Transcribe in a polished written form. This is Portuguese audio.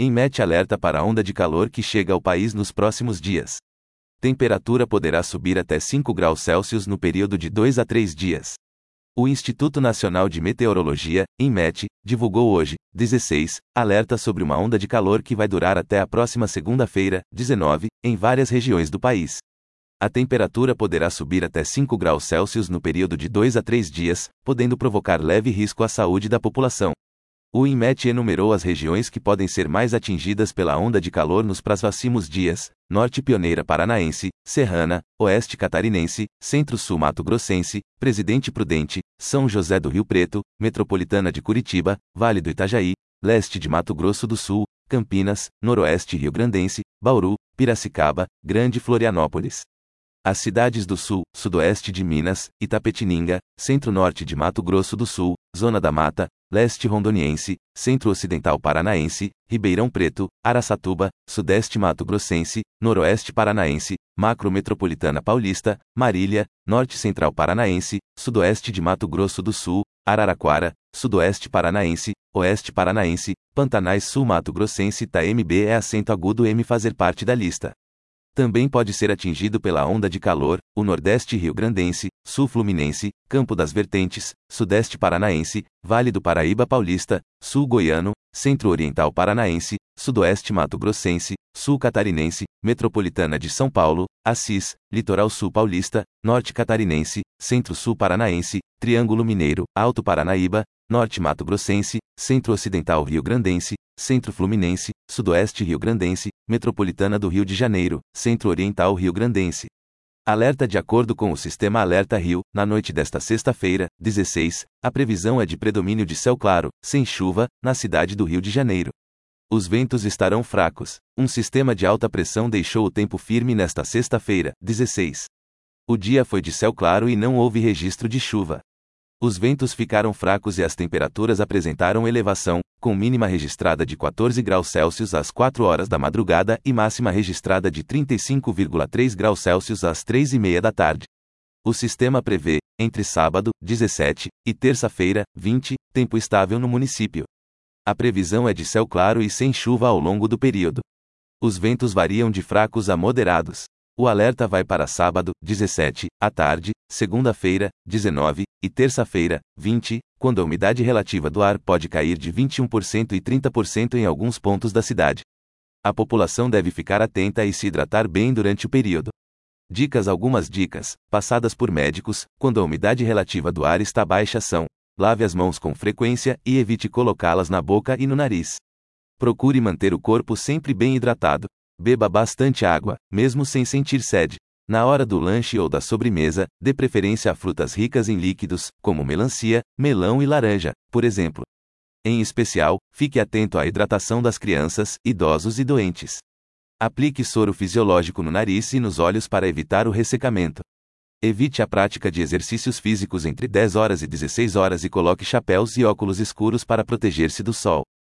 INMET alerta para a onda de calor que chega ao país nos próximos dias. Temperatura poderá subir até 5 graus Celsius no período de 2 a 3 dias. O Instituto Nacional de Meteorologia, INMET, divulgou hoje, 16, alerta sobre uma onda de calor que vai durar até a próxima segunda-feira, 19, em várias regiões do país. A temperatura poderá subir até 5 graus Celsius no período de 2 a 3 dias, podendo provocar leve risco à saúde da população. O INMET enumerou as regiões que podem ser mais atingidas pela onda de calor nos próximos dias: Norte Pioneira Paranaense, Serrana, Oeste Catarinense, Centro-Sul Mato Grossense, Presidente Prudente, São José do Rio Preto, Metropolitana de Curitiba, Vale do Itajaí, Leste de Mato Grosso do Sul, Campinas, Noroeste Rio-Grandense, Bauru, Piracicaba, Grande Florianópolis. As cidades do Sul, Sudoeste de Minas, Itapetininga, Centro-Norte de Mato Grosso do Sul, Zona da Mata, Leste Rondoniense, Centro-Ocidental Paranaense, Ribeirão Preto, Araçatuba, Sudeste Mato Grossense, Noroeste Paranaense, Macro-Metropolitana Paulista, Marília, Norte Central Paranaense, Sudoeste de Mato Grosso do Sul, Araraquara, Sudoeste Paranaense, Oeste Paranaense, Pantanais Sul Mato Grossense. TMB é acento agudo M fazer parte da lista. Também pode ser atingido pela onda de calor, o Nordeste Rio-Grandense, Sul Fluminense, Campo das Vertentes, Sudeste Paranaense, Vale do Paraíba Paulista, Sul Goiano, Centro-Oriental Paranaense, Sudoeste Mato Grossense, Sul Catarinense, Metropolitana de São Paulo, Assis, Litoral Sul Paulista, Norte Catarinense, Centro-Sul Paranaense, Triângulo Mineiro, Alto Paranaíba, Norte Mato Grossense, Centro-Ocidental Rio-Grandense, Centro-Fluminense, Sudoeste Rio-Grandense, Metropolitana do Rio de Janeiro, Centro-Oriental Rio-Grandense. Alerta: de acordo com o Sistema Alerta Rio, na noite desta sexta-feira, 16, a previsão é de predomínio de céu claro, sem chuva, na cidade do Rio de Janeiro. Os ventos estarão fracos. Um sistema de alta pressão deixou o tempo firme nesta sexta-feira, 16. O dia foi de céu claro e não houve registro de chuva. Os ventos ficaram fracos e as temperaturas apresentaram elevação, com mínima registrada de 14 graus Celsius às 4 horas da madrugada e máxima registrada de 35,3 graus Celsius às 3:30 da tarde. O sistema prevê, entre sábado, 17, e terça-feira, 20, tempo estável no município. A previsão é de céu claro e sem chuva ao longo do período. Os ventos variam de fracos a moderados. O alerta vai para sábado, 17, à tarde, segunda-feira, 19, e terça-feira, 20, quando a umidade relativa do ar pode cair de 21% e 30% em alguns pontos da cidade. A população deve ficar atenta e se hidratar bem durante o período. Dicas: algumas dicas, passadas por médicos, quando a umidade relativa do ar está baixa são: lave as mãos com frequência e evite colocá-las na boca e no nariz. Procure manter o corpo sempre bem hidratado. Beba bastante água, mesmo sem sentir sede. Na hora do lanche ou da sobremesa, dê preferência a frutas ricas em líquidos, como melancia, melão e laranja, por exemplo. Em especial, fique atento à hidratação das crianças, idosos e doentes. Aplique soro fisiológico no nariz e nos olhos para evitar o ressecamento. Evite a prática de exercícios físicos entre 10 horas e 16 horas e coloque chapéus e óculos escuros para proteger-se do sol.